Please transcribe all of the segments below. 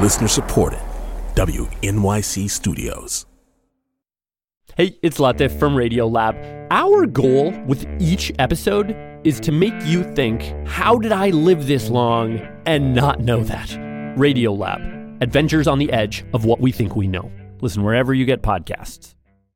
Listener supported. WNYC Studios. Hey, it's Latif from Radiolab. Our goal with each episode is to make you think, how did I live this long and not know that? Radiolab, adventures on the edge of what we think we know. Listen wherever you get podcasts.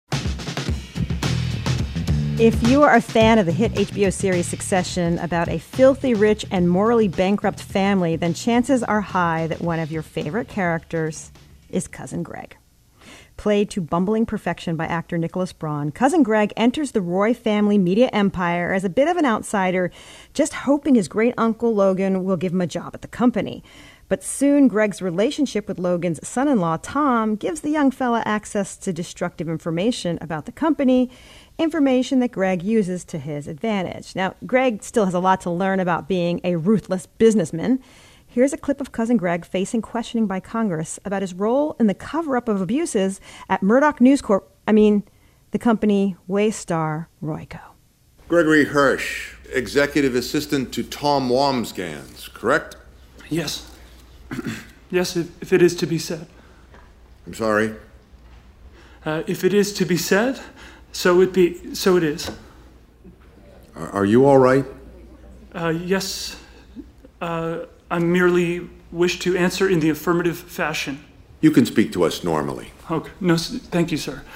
If you are a fan of the hit HBO series Succession about a filthy rich and morally bankrupt family, then chances are high that one of your favorite characters is Cousin Greg. Played to bumbling perfection by actor Nicholas Braun, Cousin Greg enters the Roy family media empire as a bit of an outsider, just hoping his great-uncle Logan will give him a job at the company. But soon, Greg's relationship with Logan's son-in-law, Tom, gives the young fella access to destructive information about the company, information that Greg uses to his advantage. Now, Greg still has a lot to learn about being a ruthless businessman. Here's a clip of Cousin Greg facing questioning by Congress about his role in the cover-up of abuses at Murdoch News Corp. The company Waystar Royco. Gregory Hirsch, executive assistant to Tom Wambsgans, correct? Yes. Yes, if it is to be said. I'm sorry? If it is to be said, so it is. Are you all right? Yes. I merely wish to answer in the affirmative fashion. You can speak to us normally. Okay. No, thank you, sir.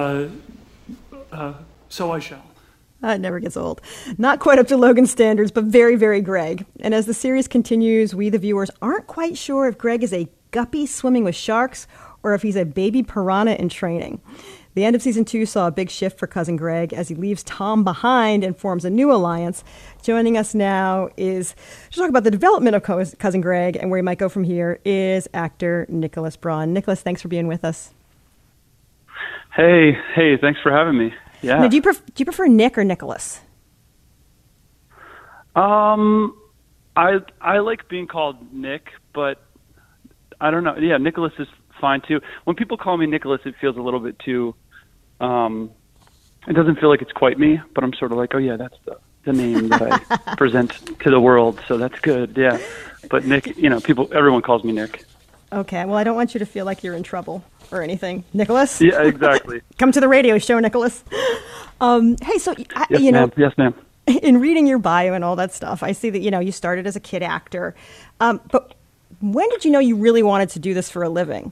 So I shall. It never gets old. Not quite up to Logan's standards, but very, very Greg. And as the series continues, we, the viewers, aren't quite sure if Greg is a guppy swimming with sharks or if he's a baby piranha in training. The end of season 2 saw a big shift for Cousin Greg as he leaves Tom behind and forms a new alliance. Joining us now is to talk about the development of Cousin Greg and where he might go from here is actor Nicholas Braun. Nicholas, thanks for being with us. Hey, thanks for having me. Yeah. Now, do you prefer Nick or Nicholas? I like being called Nick, but I don't know. Yeah, Nicholas is fine too. When people call me Nicholas, it feels a little bit too. It doesn't feel like it's quite me, but I'm sort of like, oh yeah, that's the name that I present to the world, so that's good. Yeah, but Nick, everyone calls me Nick. Okay, well, I don't want you to feel like you're in trouble or anything. Nicholas? Yeah, exactly. Come to the radio show, Nicholas. Hey, so, Yes, ma'am. In reading your bio and all that stuff, I see that, you started as a kid actor. But when did you know you really wanted to do this for a living?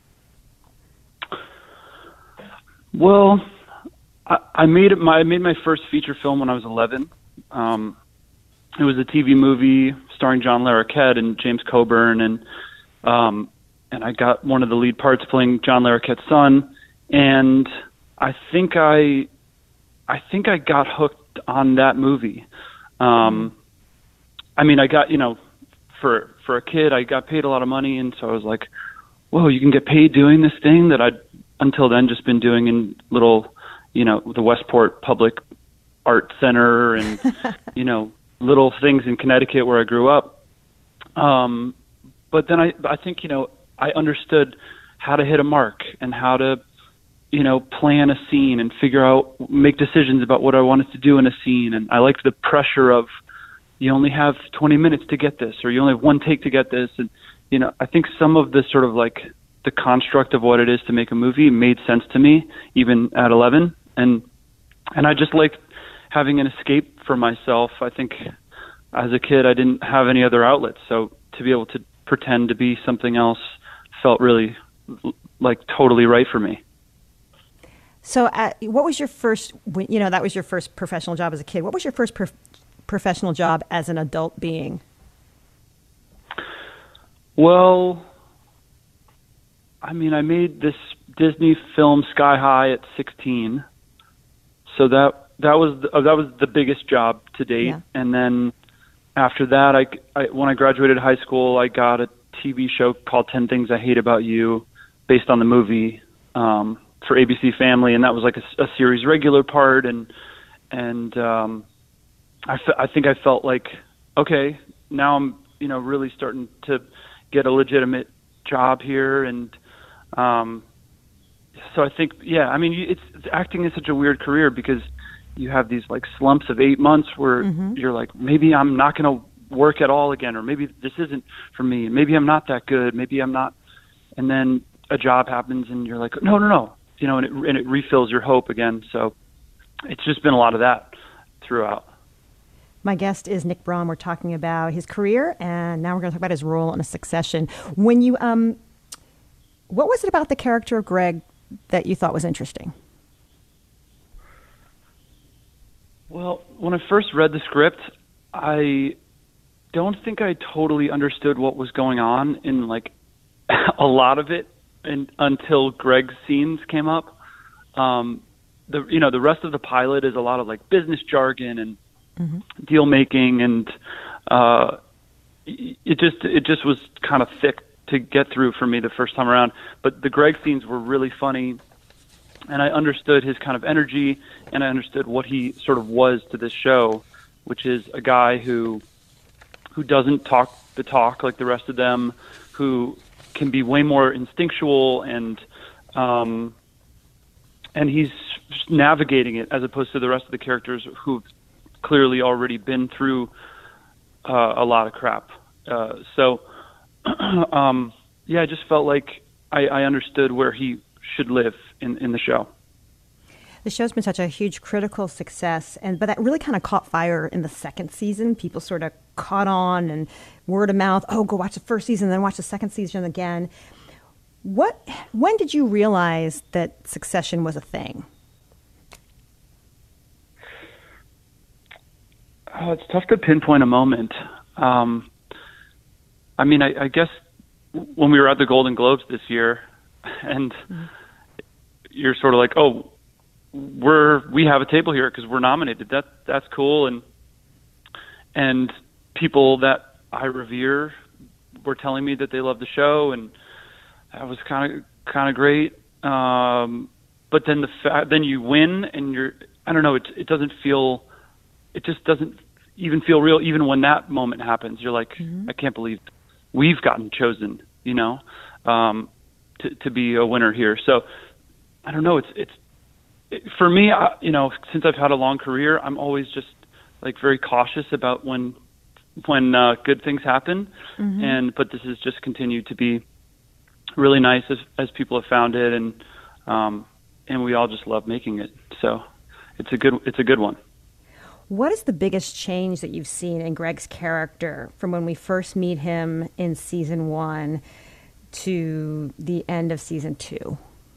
Well, I made my first feature film when I was 11. It was a TV movie starring John Larroquette and James Coburn, and I got one of the lead parts playing John Larroquette's son, and I think I got hooked on that movie. I got, for a kid, I got paid a lot of money, and so I was like, whoa, you can get paid doing this thing that I'd until then just been doing in little, the Westport Public Art Center and, little things in Connecticut where I grew up. But then I think, I understood how to hit a mark and how to, plan a scene and make decisions about what I wanted to do in a scene. And I liked the pressure of, you only have 20 minutes to get this, or you only have one take to get this. And, I think some of the sort of like the construct of what it is to make a movie made sense to me, even at 11. And I just liked having an escape for myself. I think as a kid, I didn't have any other outlets. So to be able to pretend to be something else felt really like totally right for me. So what was your first, that was your first professional job as a kid. What was your first professional job as an adult being? Well, I made this Disney film Sky High at 16. So that was the biggest job to date. Yeah. And then after that, I when I graduated high school, I got a TV show called 10 Things I Hate About You, based on the movie, for ABC Family, and that was like a series regular part. And I think I felt like, okay, now I'm really starting to get a legitimate job here. And so I think, it's acting is such a weird career because you have these like slumps of 8 months where you're like, maybe I'm not going to work at all again, or maybe this isn't for me, maybe I'm not that good, maybe I'm not and then a job happens and you're like, no, and it refills your hope again. So it's just been a lot of that throughout. My guest is Nick Braun. We're talking about his career, and now we're going to talk about his role in Succession. When you, what was it about the character of Greg that you thought was interesting? Well, when I first read the script, I don't think I totally understood what was going on in like a lot of it until Greg's scenes came up. The rest of the pilot is a lot of like business jargon and deal making, and it just was kind of thick to get through for me the first time around. But the Greg scenes were really funny, and I understood his kind of energy, and I understood what he sort of was to this show, which is a guy who doesn't talk the talk like the rest of them, who can be way more instinctual, and he's navigating it as opposed to the rest of the characters who've clearly already been through a lot of crap. I just felt like I understood where he should live in the show. The show's been such a huge critical success, but that really kind of caught fire in the second season. People sort of caught on, and word of mouth, oh, go watch the first season, then watch the second season again. When did you realize that Succession was a thing? Oh, it's tough to pinpoint a moment. I guess when we were at the Golden Globes this year, and you're sort of like, oh, we have a table here because we're nominated. That's cool, and people that I revere were telling me that they love the show, and that was kind of great. But then then you win, and I don't know. It just doesn't even feel real. Even when that moment happens, you're like, I can't believe we've gotten chosen, to be a winner here. So I don't know. It's for me, since I've had a long career, I'm always just like very cautious about when good things happen. But this has just continued to be really nice as people have found it, and we all just love making it. So it's a good one. What is the biggest change that you've seen in Greg's character from when we first meet him in season 1 to the end of season 2?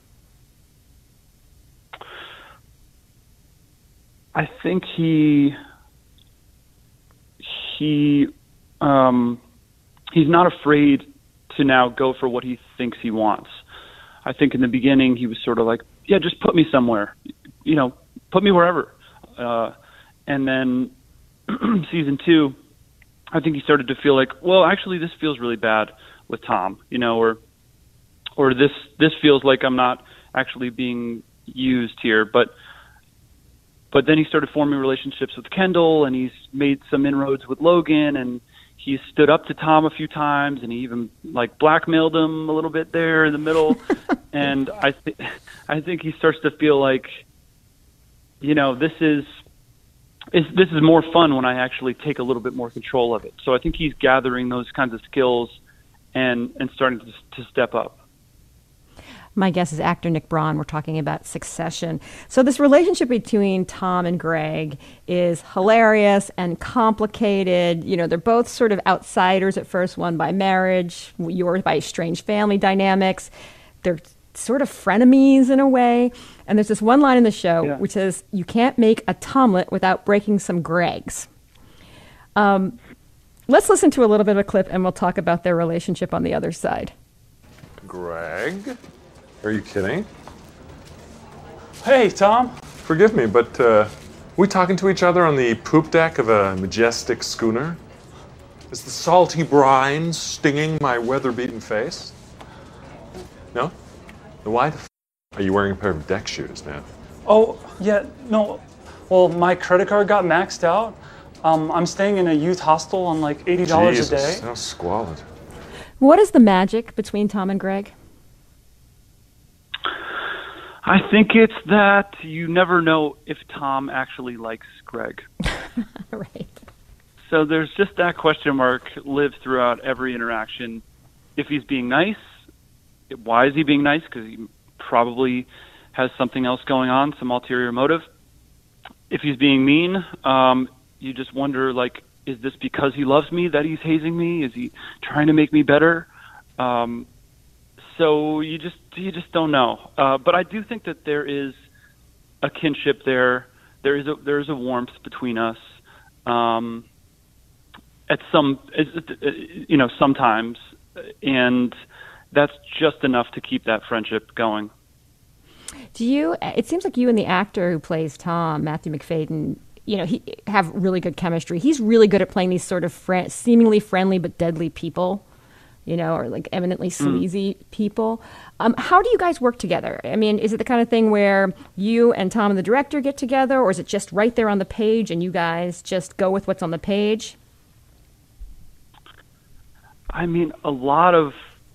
I think he's not afraid to now go for what he thinks he wants. I think in the beginning he was sort of like, yeah, just put me somewhere, put me wherever. And then season 2, I think he started to feel like, well, actually this feels really bad with Tom, or this feels like I'm not actually being used here. But then he started forming relationships with Kendall, and he's made some inroads with Logan, and he stood up to Tom a few times, and he even like blackmailed him a little bit there in the middle. And I think he starts to feel like, this is more fun when I actually take a little bit more control of it. So I think he's gathering those kinds of skills and starting to step up. My guest is actor Nick Braun. We're talking about Succession. So this relationship between Tom and Greg is hilarious and complicated. They're both sort of outsiders at first, one by marriage, yours by strange family dynamics. They're sort of frenemies in a way. And there's this one line in the show which says, you can't make a Tomlet without breaking some Gregs. Let's listen to a little bit of a clip, and we'll talk about their relationship on the other side. Greg? Are you kidding? Hey, Tom. Forgive me, but we talking to each other on the poop deck of a majestic schooner? Is the salty brine stinging my weather-beaten face? No? Then why the are you wearing a pair of deck shoes, man? Oh, yeah, no. Well, my credit card got maxed out. I'm staying in a youth hostel on like $80 a day. How squalid. What is the magic between Tom and Greg? I think it's that you never know if Tom actually likes Greg. Right. So there's just that question mark lives throughout every interaction. If he's being nice, why is he being nice? Because he probably has something else going on, some ulterior motive. If he's being mean, you just wonder, like, is this because he loves me that he's hazing me? Is he trying to make me better? So you just don't know. But I do think that there is a kinship there. There is a warmth between us. At sometimes, and that's just enough to keep that friendship going. It seems like you and the actor who plays Tom, Matthew Macfadyen, he have really good chemistry. He's really good at playing these sort of seemingly friendly but deadly people, or like eminently sleazy people. How do you guys work together? I mean, is it the kind of thing where you and Tom and the director get together, or is it just right there on the page and you guys just go with what's on the page? I mean, a lot of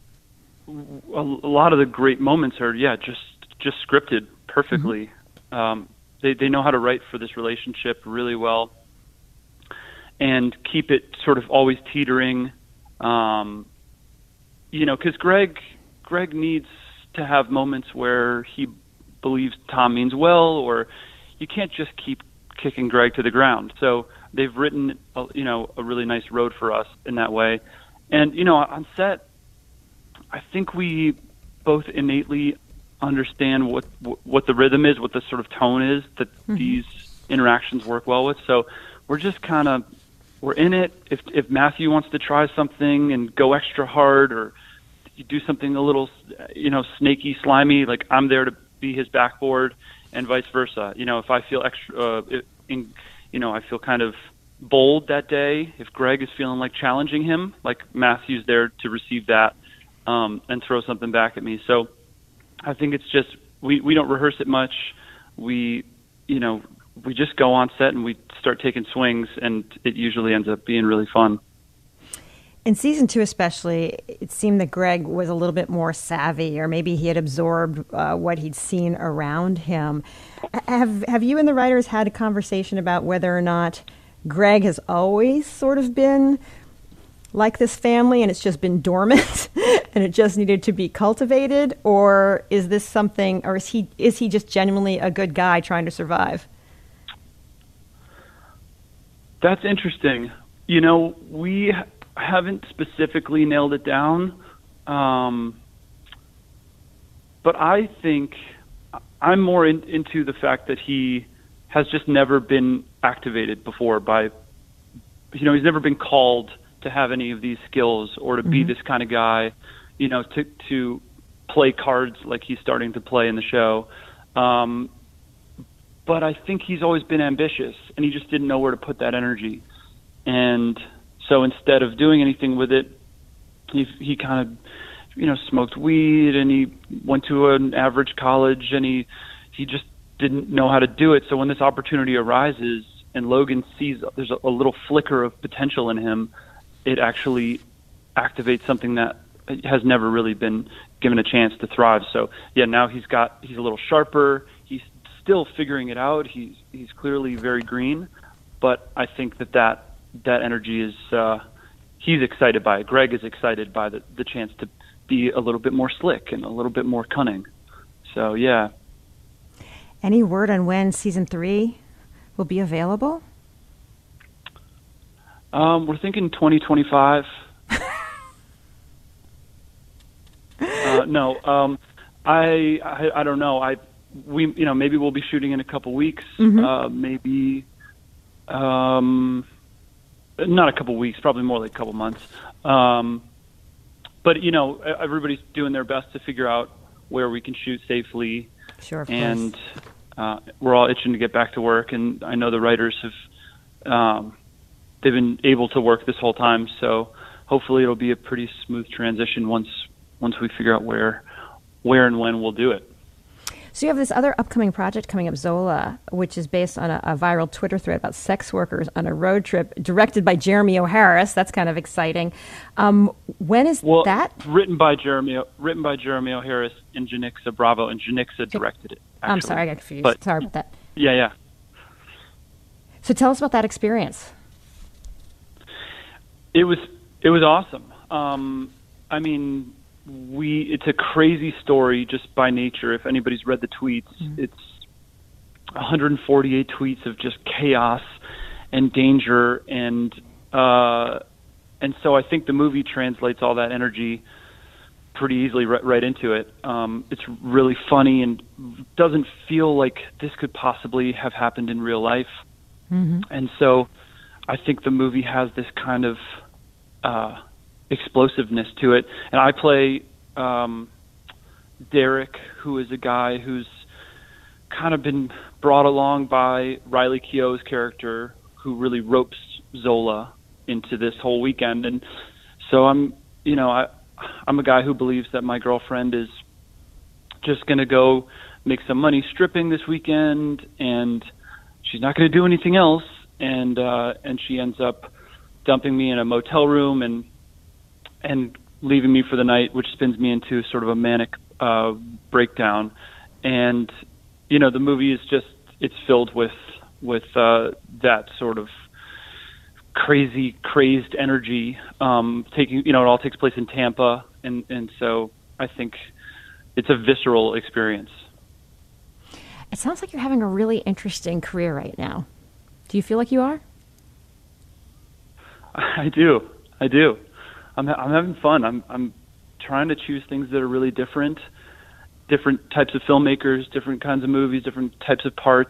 the great moments are, just scripted perfectly. They know how to write for this relationship really well and keep it sort of always teetering. Because Greg needs to have moments where he believes Tom means well, or you can't just keep kicking Greg to the ground. So they've written, a really nice road for us in that way. And, on set, I think we both innately understand what the rhythm is, what the sort of tone is that these interactions work well with. So we're just we're in it. If Matthew wants to try something and go extra hard, or you do something a little, snaky, slimy, like I'm there to be his backboard, and vice versa. If I feel extra, I feel kind of bold that day. If Greg is feeling like challenging him, like Matthew's there to receive that and throw something back at me. So I think it's just we don't rehearse it much. We just go on set and we start taking swings, and it usually ends up being really fun. In season 2 especially, it seemed that Greg was a little bit more savvy, or maybe he had absorbed what he'd seen around him. Have you and the writers had a conversation about whether or not Greg has always sort of been like this family and it's just been dormant and it just needed to be cultivated, or is this something, or is he just genuinely a good guy trying to survive? That's interesting. We haven't specifically nailed it down, but I think I'm more into the fact that he has just never been activated before by, he's never been called to have any of these skills or to be this kind of guy, to play cards like he's starting to play in the show. But I think he's always been ambitious, and he just didn't know where to put that energy. And so instead of doing anything with it, he kind of, smoked weed, and he went to an average college, and he just didn't know how to do it. So when this opportunity arises and Logan sees there's a little flicker of potential in him, it actually activates something that has never really been given a chance to thrive. So now he's a little sharper. He's still figuring it out. He's clearly very green, but I think that energy is, he's excited by it. Greg is excited by the chance to be a little bit more slick and a little bit more cunning. So, yeah. Any word on when season 3 will be available? We're thinking 2025. No, I don't know. Maybe we'll be shooting in a couple weeks. Maybe, not a couple weeks, probably more like a couple months. But everybody's doing their best to figure out where we can shoot safely. Sure, of and we're all itching to get back to work, and I know the writers have they've been able to work this whole time, so hopefully it'll be a pretty smooth transition once we figure out where and when we'll do it. So you have this other upcoming project coming up, Zola, which is based on a viral Twitter thread about sex workers on a road trip, directed by Jeremy O. Harris. That's kind of exciting. When is that? Written by Jeremy O. Harris and Janixa Bravo, and Janixa directed it. Actually. I'm sorry, I got confused. Sorry about that. Yeah. So tell us about that experience. It was awesome. I mean, it's a crazy story just by nature. If anybody's read the tweets, it's 148 tweets of just chaos and danger, and so I think the movie translates all that energy pretty easily right into it. It's really funny and doesn't feel like this could possibly have happened in real life. And so I think the movie has this kind of explosiveness to it. And I play Derek, who is a guy who's kind of been brought along by Riley Keough's character, who really ropes Zola into this whole weekend. And so I'm a guy who believes that my girlfriend is just going to go make some money stripping this weekend, and she's not going to do anything else. And she ends up dumping me in a motel room and leaving me for the night, which spins me into sort of a manic breakdown. And the movie is it's filled with that sort of crazed energy. It all takes place in Tampa, and so I think it's a visceral experience. It sounds like you're having a really interesting career right now. Do you feel like you are? I do. I'm having fun. I'm trying to choose things that are really different types of filmmakers, different kinds of movies, different types of parts.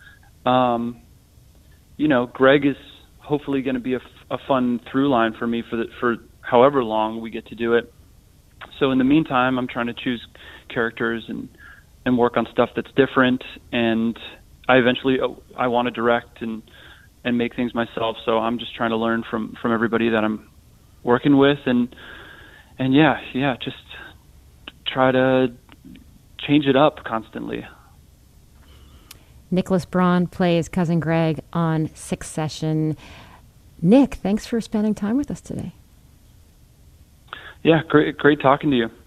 Greg is hopefully going to be a fun through line for me for however long we get to do it. So in the meantime, I'm trying to choose characters and work on stuff that's different. And I want to direct and make things myself. So I'm just trying to learn from everybody that I'm working with, and just try to change it up constantly. Nicholas Braun plays Cousin Greg on Succession. Nick, thanks for spending time with us today. Yeah, great talking to you.